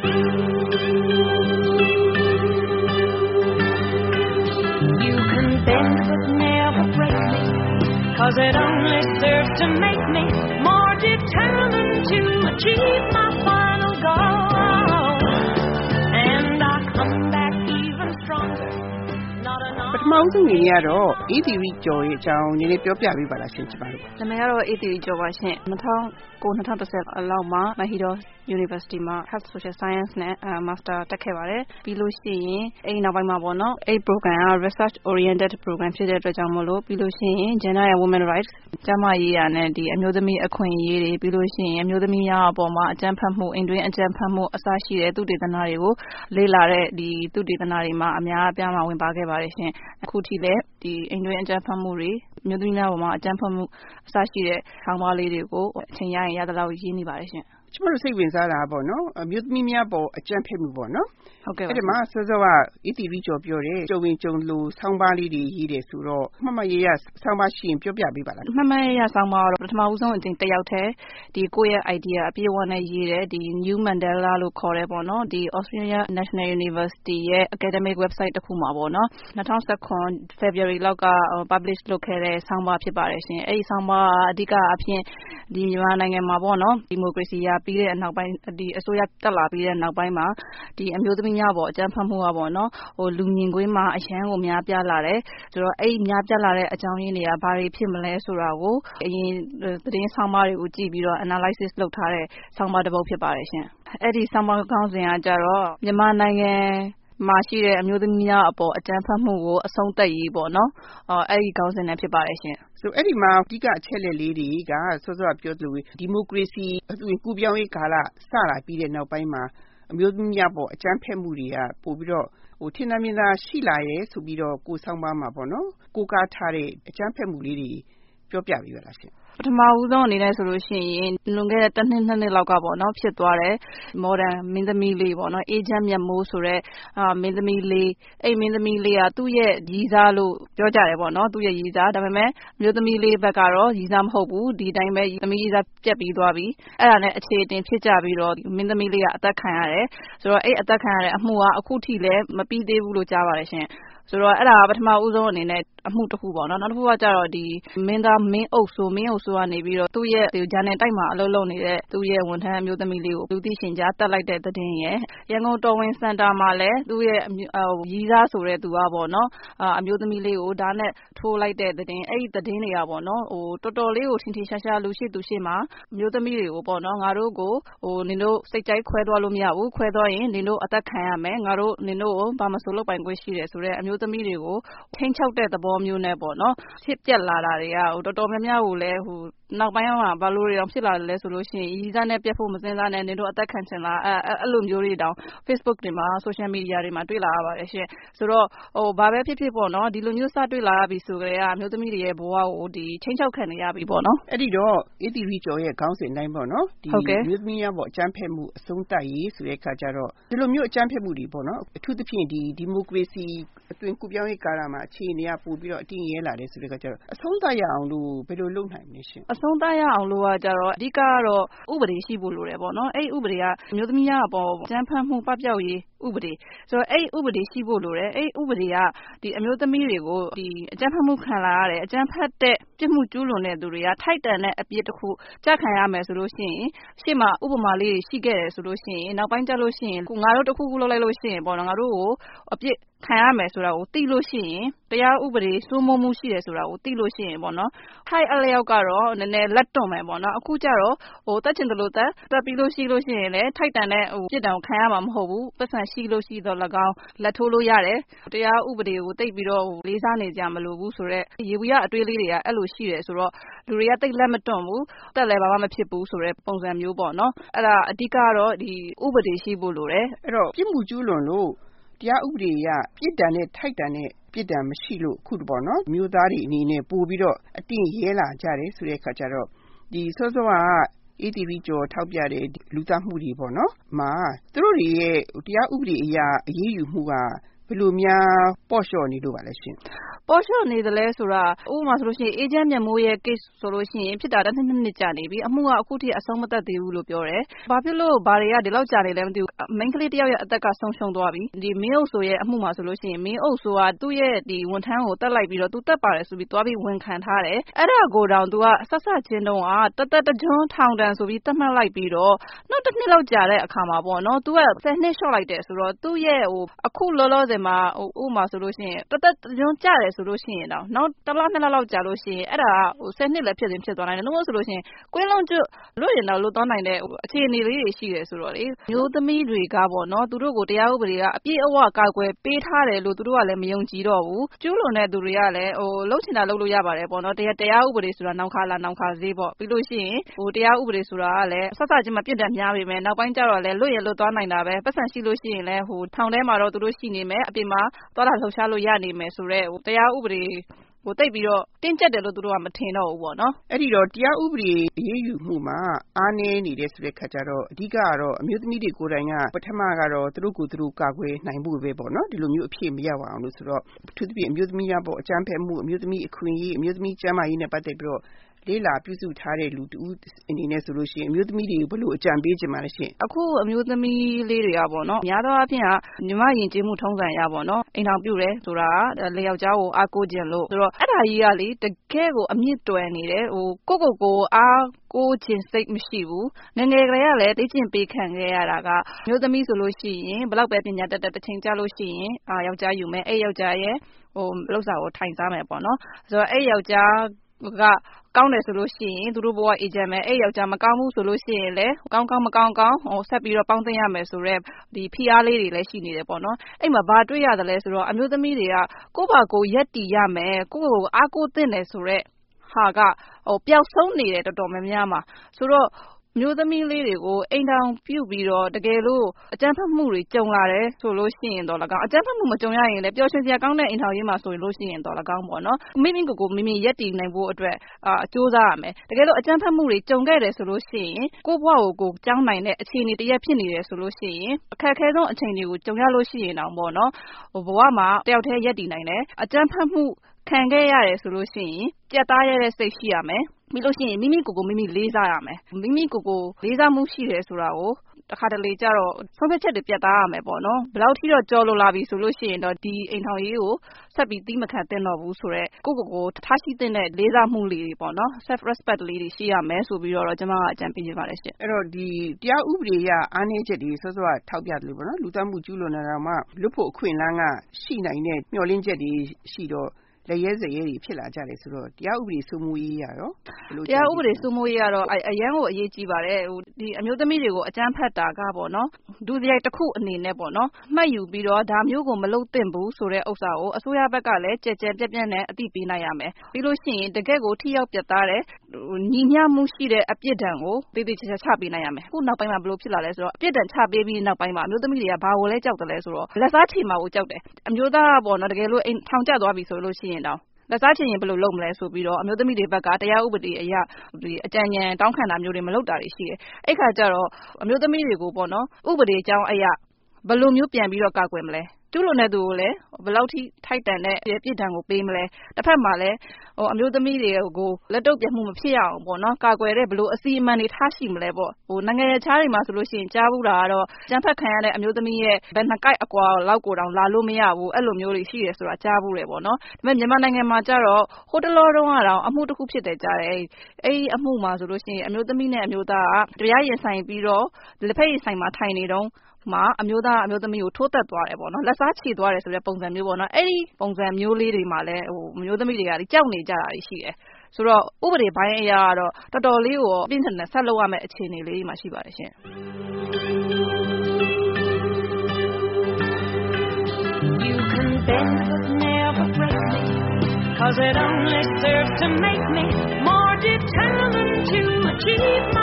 You can bend but never break me, 'cause it only serves to make me more determined to achieve my final goal. And I come back even stronger. ပထမဆုံးအနေနဲ့ကတော့ ATV ကျော်ရဲ့အကြောင်းနည်းနည်းပြောပြပေးပါလားရှင်ကျမတို့နာမည်ကတော့ ATV ကျော်ပါရှင်2009-2010အလောက်မှာ Mahidol University မှာ Health Social Science နဲ့ Master တက်ခဲ့ပါတယ်ပြီးလို့ရှိရင်အဲ့နောက်ပိုင်းမှာပေါ့နော်အဲ့ program က research oriented program ဖြစ်တဲ့အတွက်ကြောင့်မို့လို့ပြီးလို့ရှိရင် Gender and Women Rights ကျန်းမာရေးရာနဲ့ဒီအမျိုးသမီးအခွင့်အရေးတွေပြီးလို့ရှိရင်အမျိုးသမီးများအပေါ်မှာအကြမ်းဖက်မှုအိမ်တွင်းအကြမ်းဖက်မှုအစရှိတဲ့သုတေသနတွေကိုလေ့လာတဲ့ဒီသုတေသနတွေမှာအများအပြားမှာဝင်ပါခဲ့ပါတယ်ရှင်အခုထိလည်းဒီအိမ်တွင်းအကြမ်းဖက်မှုတွေအမျိုးသမီးများအပေါ်မှာအကြမ်းဖက်မှုအစရှိတဲ့ဆောင်းပါးလေးတွေကိုအချိန်ရရင်ရသလောက်ရေးနေပါတယ်ရှင်ကျမတို့စိတ်ဝင်စားတာပေါ့နော်အမျိုးသမီးများပေါ်အကြမ်းဖက်မှုပေါ့နော်ဟုတ်ကဲ့အဲ့ဒီမှာစောစောက ATV ကျော်ပြောတယ်ကြုံဝင်ကြုံလို့ဆောင်းပါးလေးတွေရေးတယ်ဆိုတော့မှတ်မှတ်ရရဆောင်းပါးရှိရင်ပြောပြပေးပါလားမှတ်မှတ်ရရဆောင်းပါးတော့ပထမဦးဆုံးအချိန်တစ်ယောက်တည်းဒီကိုယ့်ရဲ့ idea အပြည့်အဝနဲ့ရေးတယ်ဒီ New Mandela လို့ခေါ်တယ်ပေါ့နော်ဒီ Australia National University ရဲ့ academic website တစ်ခုမှာပေါ့နော်2019 February လောက်က publish လုပ်ခဲ့တဲ့ဆောင်းပါးဖြစ်ပါတယ်ရှင်အဲ့ဒီဆောင်းပါးအဓိကအဖြစ်ဒီမြန်မာနိုင်ငံမှာပေါ့နော်ဒီမိုကရေစီရပြီးတဲ့နောက်ပိုင်းဒီအစိုးရတက်လာပြီးတဲ့နောက်ပိုင်းမှာဒီအမျိုးသမီးများပေါ်အကြမ်းဖက်မှုကပေါ့နော်ဟိုလူမြင်ကွင်းမှာအရန်ကိုများပြားလာတယ်ဆိုတော့အဲ့များပြားလာတဲ့အကြောင်းရင်းတွေကဘာတွေဖြစ်မလဲဆိုတာကိုအရင်သတင်းဆောင်းပါးတွေကိုကြည့်ပြီးတော့ analysis လုပ်ထားတဲ့ဆောင်းပါးတစ်ပုဒ်ဖြစ်ပါတယ်ရှင်အဲ့ဒီဆောင်းပါးခေါင်းစဉ်ကကြတော့မြန်မာနိုင်ငံမှာရှိတဲ့အမျိုးသမီးများအပေါ်အကြမ်းဖက်မှုကိုအဆုံးသတ်ရေးပေါ့နော်အဲ့ဒီခေါင်းစဉ်နဲ့ဖြစ်ပါတယ်ရှင်ဆိုအဲ့ဒီမှာအဓိကအချက်လက်လေးတွေကစောစောပြောသလိုဒီမိုကရေစီအသွင်ကူးပြောင်းရေးကာလစလာပြီးတဲ့နောက်ပိုင်းမှာအမျိုးသမီးများပေါ်အကြမ်းဖက်မှုတွေကပို့ပြီးတော့ဟိုထင်သာမြင်သာရှိလာရဲဆိုပြီးတော့ကိုဆောင်းပါးမှာပေါ့နော်ကိုကားထားတဲ့အကြမ်းဖက်မှုလေးတွေပြောပြပေးပါလားရှင်ပထမဦးဆုံးအနေနဲ့ဆိုလို့ရှိရင်လွန်ခဲ့တဲ့တစ်နှစ်နှစ်နှစ်လောက်ကပေါ့နော်ဖြစ်သွားတယ်မော်ဒန်မင်းသမီးလေးပေါ့နော်အေဂျင့်မြတ်မိုးဆိုတဲ့မင်းသမီးလေးအဲ့မင်းသမီးလေးကသူ့ရဲ့ရည်စားလို့ပြောကြတယ်ပေါ့နော်သူ့ရဲ့ရည်စားဒါပေမဲ့မျိုးသမီးလေးဘက်ကတော့ရည်စားမဟုတ်ဘူးဒီတိုင်းပဲသမီးရည်စားပြက်ပြီးသွားပြီအဲ့ဒါနဲ့အခြေအတင်ဖြစ်ကြပြီးတော့မင်းသမီးလေးကအသက်ခံရတယ်ဆိုတော့အဲ့အသက်ခံရတဲ့အမှုကအခုထိလည်းမပြီးသေးဘူးလို့ကြားပါတယ်ရှင်ဆိုတော့အဲ့ဒါကပထမဦးဆုံးအနေနဲ့အမှုတစ်ခုပေါ့နော်နောက်တစ်ခုကကြတော့ဒီမင်းအုပ်ဆိုကနေပြီးတော့သူ့ရဲ့ဂျာနယ်တိုက်မှာအလုပ်လုပ်နေတဲ့သူ့ရဲ့ဝန်ထမ်းအမျိုးသမီးလေးကိုလူသိရှင်ကြားတက်လိုက်တဲ့သတင်းရယ်ရန်ကုန်တော်ဝင်စင်တာမှာလည်းသူ့ရဲ့ရီးစားဆိုတဲ့သူကပေါ့နော်အမျိုးသမီးလေးကိုဓာတ်နဲ့ထိုးလိုက်တဲ့သတင်းအဲ့ဒီသတင်းတွေကပေါ့နော်ဟိုတော်တော်လေးကိုထင်ထင်ရှားရှားလူရှိသူရှိမှာအမျိုးသမီးတွေကိုပေါ့နော်ငါတို့ကိုဟိုနင်တို့စိတ်ကြိုက်ခွဲသွားလို့မရဘူးခွဲသွားရင်နင်တို့အသက်ခံရမယ်ငါတို့နင်တို့ကိုဘာမဆိုလုပ်ပိုင်ခွင့်ရှိတယ်ဆိုတဲ့အမျိုးသမီးတွေကိုထိန်းချုပ်တဲ့သဘောမျိုးနဲ့ပေါ့နော်ဖြစ်ပြက်လာတာတွေကဟိုတော်တော်များများကိုလည်းဟိုနောက်ပိုင်းမှာဘာလို့တွေတောင်ဖြစ်လာတယ်လဲဆိုလို့ရှိရင်ရီးစားနဲ့ပြတ်ဖို့မစင်စားနဲ့နင်တို့အသက်ခံချင်လားအဲ့လိုမျိုးတွေတောင် Facebook တွေမှာ social media တွေမှာတွေ့လာရပါတယ်ရှင်ဆိုတော့ဟိုဘာပဲဖြစ်ဖြစ်ပေါ့နော်ဒီလိုမျိုးစတွေ့လာရပြီဆိုကြတဲ့အမျိုးသမီးတွေရဲ့ဘဝကိုဒီချင်းချောက်ခံနေရပြီပေါ့နော်အဲ့ဒီတော့ ATV ကျော်ရဲ့ခေါင်းစဉ်တိုင်းပေါ့နော်ဒီမျိုးသမီးများပေါ့အကြမ်းဖက်မှုအဆုံးသတ်ရေးဆိုတဲ့အခါကျတော့ဒီလိုမျိုးအကြမ်းဖက်မှုတွေပေါ့နော်အထူးသဖြင့်ဒီမိုကရေစီအသွင်ကူးပြောင်းရေးကာလမှာအခြေအနေကပို့ပြီးတော့အတင်းရဲလာတယ်ဆိုတဲ့အခါကျတော့အဆုံးသတ်ရအောင်လို့ဘယ်လိုလုပ်နိုင်မလဲရှင်အဆုံးသတ်ရအောင်လို့ကကြတော့အဓိကကတော့ဥပဒေရှိဖို့လိုတယ်ပေါ့နော်အဲ့ဥပဒေကအမျိုးသမီးများအပေါ်အကြမ်းဖက်မှုပပျောက်ရေးဥပဒေဆိုတော့အဲ့ဥပဒေရှိဖို့လိုတယ်အဲ့ဥပဒေကဒီအမျိုးသမီးတွေကိုဒီအကြမ်းဖက်မှုခံလာရတယ်အကြမ်းဖက်တဲ့ပြစ်မှုကျူးလွန်တဲ့သူတွေကထိုက်တန်တဲ့အပြစ်တစ်ခုကြခံရမယ်ဆိုလို့ရှိရင်ရှေ့မှာဥပမာလေးရှိခဲ့တယ်ဆိုလို့ရှိရင်နောက်ပိုင်းကျလို့ရှိရင်ငါတို့တစ်ခုခုလုပ်လိုက်လို့ရှိရင်ပေါ့နော်ငါတို့ကိုအပြစ်ခံရမယ်ဆိုတာကိုသိလို့ရှိရင်တရားဥပဒေစိုးမိုးမှုရှိတယ်ဆိုတာကိုသိလို့ရှိရင်ပေါ့နော်ထိုက်အလျောက်ကတော့နည်းနည်းလက်တွန့်မယ်ပေါ့နော်အခုကျတော့ဟိုတက်ချင်တယ်လို့တက်ပြီးလို့ရှိလို့ရှိရင်လည်းထိုက်တန်တဲ့ဟိုပြစ်ဒဏ်ကိုခံရမှာမဟုတ်ဘူးပတ်စံရှိလို့ရှိတော့၎င်းလက်ထိုးလို့ရတယ်တရားဥပဒေကိုသိပြီးတော့လေးစားနေကြမလို့ဘူးဆိုတော့ရေဘူးရအတွေးလေးတွေကအဲ့လိုရှိတယ်ဆိုတော့လူတွေကသိလက်မတွန့်ဘူးတက်လည်းဘာမှမဖြစ်ဘူးဆိုတဲ့ပုံစံမျိုးပေါ့နော်အဲ့ဒါအဓိကတော့ဒီဥပဒေရှိဖို့လိုတယ်အဲ့တော့ပြစ်မှုကျူးလွန်လို့တရားဥပဒေအရပြစ်ဒဏ်နဲ့ထိုက်တန်တဲ့ပြစ်ဒဏ်မရှိလို့ခုတပေါ့နော်မျိုးသားတွေအနေနဲ့ပို့ပြီးတော့အတင်းရဲလာကြတယ်ဆိုတဲ့အခါကျတော့ဒီစောစောက ATV ကျော်ထောက်ပြတဲ့လူသားမှုတွေပေါ့နော်မှာသူတို့တွေရဲ့တရားဥပဒေအရအရေးယူမှုကဘယ်လိုများပေါ့လျှော့နေလို့ပါလဲရှင်ပေါ်လျှော့နေတယ်လဲဆိုတာဥပမာဆိုလို့ရှိရင်အေဂျင့်မြတ်မိုးရဲ့ case ဆိုလို့ရှိရင်ဖြစ်တာတစ်နှစ်ကြာနေပြီအမှုကအခုထိအဆုံးမသတ်သေးဘူးလို့ပြောတယ်ဘာဖြစ်လို့ဘာတွေကဒီလောက်ကြာနေလဲမသိဘူးမိန်းကလေးတစ်ယောက်ရဲ့အသက်ကဆုံးရှုံးသွားပြီဒီမင်းအုပ်ဆိုရဲ့အမှုမှာဆိုလို့ရှိရင်မင်းအုပ်ဆိုတာသူ့ရဲ့ဒီဝန်ထမ်းကိုတက်လိုက်ပြီးတော့သူတက်ပါတယ်ဆိုပြီးသွားပြီးဝန်ခံထားတယ်အဲ့ဒါကိုတောင်သူကဆက်ဆက်ချင်းတုန်းကတကြွထောင်တန်းဆိုပြီးသတ်မှတ်လိုက်ပြီးတော့နောက်တစ်နှစ်လောက်ကြာတဲ့အခါမှာပေါ့နော်သူက10နှစ်လျှော့လိုက်တယ်ဆိုတော့သူ့ရဲ့အခုလောလောဆယ်မှာဥပမာဆိုလို့ရှိရင်တကြွကြာတယ်ဆိုလို့ရှိရင်တော့နောက်တစ်လနှစ်လလောက်ကြာလို့ရှိရင်အဲ့ဒါ10နှစ်လည်းဖြစ်သွားနိုင်တယ်လို့ဆိုလို့ရှိရင်ကွင်းလုံးကျွတ်လွတ်ရင်တော့လွတ်သွားနိုင်တဲ့အခြေအနေလေးတွေရှိတယ်ဆိုတော့လေမျိုးသမီးတွေကပေါ့နော်သူတို့ကိုတရားဥပဒေကအပြည့်အဝကာကွယ်ပေးထားတယ်လို့သူတို့ကလည်းမယုံကြည်တော့ဘူးကျူးလွန်တဲ့သူတွေကလည်းလှုပ်ချင်တာလှုပ်လို့ရပါတယ်ပေါ့နော်တရားဥပဒေဆိုတာနောက်ခါလာနောက်ခါဈေးပေါ့ပြီးလို့ရှိရင်တရားဥပဒေဆိုတာကလည်းဆက်စချင်းမပြတ်တက်များပေမဲ့နောက်ပိုင်းကျတော့လည်းလွတ်ရင်လွတ်သွားနိုင်တာပဲပတ်စံရှိလို့ရှိရင်လည်းထောင်ထဲမှာတော့သူတို့ရှိနေမယ်အပြင်မှာသွားလာလှုပ်ရှားလို့ရနေမယ်ဆိုတော့တရားဥပဒေတိတ်ပြီးတော့တင်းကျပ်တယ်လို့သူတို့ကမထင်တော့ဘူးပေါ့နော်အဲ့ဒီတော့တရားဥပဒေအရေးယူမှုမှာအားနည်းနေတဲ့ဆိုတဲ့ခါကျတော့အဓိကကတော့အမျိုးသမီးတွေကိုယ်တိုင်ကပထမကတော့သူတို့ကိုယ်သူတို့ကာကွယ်နိုင်ဖို့ပဲပေါ့နော်ဒီလိုမျိုးအဖြစ်မရောက်အောင်လို့ဆိုတော့အထူးသဖြင့်အမျိုးသမီးများပေါ့အကြမ်းဖက်မှုအမျိုးသမီးအခွင့်အရေးအမျိုးသမီးကျန်းမာရေးနဲ့ပတ်သက်ပြီးတော့လေးလာပြုစုထားတဲ့လူတူအနေနဲ့ဆိုလို့ရှိရင်အမျိုးသမီးတွေဘယ်လိုအကြံပေးချင်ပါလဲရှင်အခုအမျိုးသမီးလေးတွေကပေါ့နော်များသောအားဖြင့်ညီမယဉ်ကျေးမှုထုံးစံရပေါ့နော်အိမ်ထောင်ပြုတယ်ဆိုတာလေယောက်ျားကိုအားကိုးခြင်းလို့ဆိုတော့အဲ့ဒါကြီးကလေတကယ်ကိုအမြင့်တွယ်နေတယ်ကိုအားကိုးခြင်းစိတ်မရှိဘူးငယ်ငယ်ကလေးကလည်းသိကျင့်ပေးခံခဲ့ရတာကမျိုးသမီးဆိုလို့ရှိရင်ဘယ်လောက်ပဲပညာတတ်တစ်ချိန်ကြာလို့ရှိရင်ယောက်ျားယူမယ်အဲ့ယောက်ျားရဲ့လောက်စာကိုထိုင်စားမယ်ပေါ့နော်ဆိုတော့အဲ့ယောက်ျားကကောင်းတယ်ဆိုလို့ရှိရင်သူတို့ဘဝအေဂျင့်မယ်အဲ့ယောက်ျားမကောင်းဘူးဆိုလို့ရှိရင်လည်းကောင်းမကောင်းဆက်ပြီးတော့ပေါင်းသိရမယ်ဆိုတော့ဒီဖိအားလေးတွေလည်းရှိနေတယ်ပေါ့နော်အဲ့မှာဘာတွေ့ရတယ်လဲဆိုတော့အမျိုးသမီးတွေကကိုယ့်ဘာကိုရက်တီရမယ်ကိုယ့်ကိုအားကိုးသင့်တယ်ဆိုတော့ဟာကပျောက်ဆုံးနေတယ်တော်တော်များများမှာဆိုတော့မျိုးသမီးလေးတွေကိုအိမ်ထောင်ပြုပြီးတော့တကယ်လို့အကြမ်းဖက်မှုတွေကြုံလာတယ်ဆိုလို့ရှိရင်တော့၎င်းအကြမ်းဖက်မှုမကြုံရရင်လည်းပျော်ရွှင်စရာကောင်းတဲ့အိမ်ထောင်ရေးမှာဆိုလို့ရှိရင်တော့၎င်းပေါ့နော်မိမိရက်တည်နိုင်ဖို့အတွက်စူးစမ်းရမယ်တကယ်လို့အကြမ်းဖက်မှုတွေကြုံခဲ့တယ်ဆိုလို့ရှိရင်ကိုယ့်ဘဝကိုကြောင်းနိုင်တဲ့အခြေအနေတစ်ရပ်ဖြစ်နေတယ်ဆိုလို့ရှိရင်အခက်အခဲဆုံးအချိန်တွေကိုကြုံရလို့ရှိရင်တော့ပေါ့နော်ဘဝမှာတယောက်တည်းရက်တည်နိုင်တယ်အကြမ်းဖက်မှုခံခဲ့ရတယ်ဆိုလို့ရှိရင်ပြတ်သားရတဲ့စိတ်ရှိရမယ်ပြီးလို့ရှိရင်မိမိကိုယ်ကိုမိမိလေးစားရမယ်မိမိကိုယ်ကိုလေးစားမှုရှိတယ်ဆိုတာကိုတစ်ခါတလေကြတော့ဆုံးဖြတ်ချက်တွေပြတ်သားရမယ်ပေါ့နော်ဘယ်လောက်ထိတော့ကြော်လို့လာပြီဆိုလို့ရှိရင်တော့ဒီအိမ်ထောင်ရေးကိုဆက်ပြီးသီးမခံသင့်တော့ဘူးဆိုတော့ကိုယ့်ကိုယ်ထားရှိသင့်တဲ့လေးစားမှုလေးတွေပေါ့နော် self respect လေးတွေရှိရမယ်ဆိုပြီးတော့ကျွန်မကအကြံပေးချင်ပါတယ်ရှင်အဲ့တော့ဒီတရားဥပဒေရအားနည်းချက်တွေစောစောကထောက်ပြတယ်လို့ပေါ့နော်လူသတ်မှုကျူးလွန်နေတာမှလွတ်ဖို့အခွင့်အလမ်းကရှိနိုင်တဲ့မျှော်လင့်ချက်တွေရှိတော့လက်ရဲစရဲတွေဖြစ်လာကြတယ်ဆိုတော့တရားဥပဒေစိုးမိုးရေးရရောတရားဥပဒေစိုးမိုးရေးကတော့အရန်ကိုအရေးကြီးပါတယ်ဒီအမျိုးသမီးတွေကိုအကြမ်းဖက်တာကပေါ့နော်ဒုစရိုက်တစ်ခုအနေနဲ့ပေါ့နော်မှတ်ယူပြီးတော့ဒါမျိုးကိုမလုပ်သင့်ဘူးဆိုတဲ့ဥစ္စာကိုအစိုးရဘက်ကလည်းကြဲကြဲပြန့်ပြန့်နဲ့အသိပေးနိုင်ရမယ်ပြီးလို့ရှိရင်တကယ့်ကိုထိရောက်ပြတ်သားတဲ့ညီမျှမှုရှိတဲ့အပြစ်ဒဏ်ကိုသေသေးချာချာချပေးနိုင်ရမယ်ခုနောက်ပိုင်းမှာဘယ်လိုဖြစ်လာလဲဆိုတော့အပြစ်ဒဏ်ချပေးပြီးနောက်ပိုင်းမှာအမျိုးသမီးတွေကဘာကိုလဲကြောက်တယ်လဲဆိုတော့လက်စားချေမှာကိုကြောက်တယ်အမျိုးသားပေါ့နော်တကယ်လို့ထောင်ကျသွားပြီဆိုလို့ရှိရင်တော့လက်စားချင်ရင်ဘယ်လိုလုပ်မလဲဆိုပြီးတော့အမျိုးသမီးတွေဘက်ကတရားဥပဒေအရအကြံဉာဏ်တောင်းခံတာမျိုးတွေမလုပ်တာတွေရှိတယ်အဲ့ခါကျတော့အမျိုးသမီးတွေကိုပေါ့နော်ဥပဒေအကြောင်းအရဘယ်လိုမျိုးပြန်ပြီးတော့ကာကွယ်မလဲကျူးလွန်တဲ့သူကိုလည်းဘယ်လောက်ထိထိုက်တန်တဲ့ပြစ်ဒဏ်ကိုပေးမလဲတစ်ဖက်မှာလည်းအမျိုးသမီးတွေကိုလက်တုပ်ပြန်မှုမဖြစ်ရအောင်ပေါ့နော်ကာကွယ်တဲ့ဘယ်လိုအစီအမံတွေထားရှိမလဲပေါ့နိုင်ငံခြားတွေမှာဆိုလို့ရှိရင်ကြားဘူးတာကတော့ကြမ်းဖက်ခံရတဲ့အမျိုးသမီးရဲ့ဘယ်နှကိုက်အကွာလောက်ကိုတောင်လာလို့မရဘူးအဲ့လိုမျိုးတွေရှိတယ်ဆိုတာကြားဘူးတယ်ပေါ့နော်ဒါပေမဲ့မြန်မာနိုင်ငံမှာကျတော့ဟိုတလောတုန်းကတော့အမှုတစ်ခုဖြစ်တယ်ကြားတယ်အဲ့ဒီအမှုမှာဆိုလို့ရှိရင်အမျိုးသမီးနဲ့အမျိုးသားကတရားရင်ဆိုင်ပြီးတော့လက်ဖက်ရည်ဆိုင်မှာထိုင်နေတော့မှာအမျိုးသားအမျိုးသမီးကိုထိုးသက်သွားတယ်ပေါ့နော်လက်စားချေသွားတယ်ဆိုတဲ့ပုံစံမျိုးပေါ့နော်အဲ့ဒီပုံစံမျိုးလေးတွေမှာလည်းအမျိုးသမီးတွေကကြောက်နေကြတာရှိတယ်ဆိုတော့ဥပဒေပိုင်းအရာကတော့တော်တော်လေးကိုပြင်းထန်တဲ့ဆက်လုပ်ရမယ့်အခြေအနေလေးတွေမှာရှိပါတယ်ရှင် You can bend but never break me Cause it only serves to make me more determined to achieve my